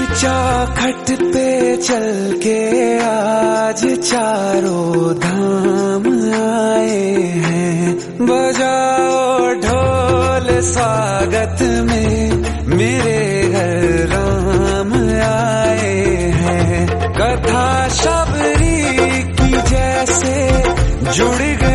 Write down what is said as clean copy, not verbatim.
चौखट पे चल के आज चारों धाम आए हैं। बजाओ ढोल स्वागत में, मेरे घर राम आए हैं। कथा शबरी की जैसे जुड़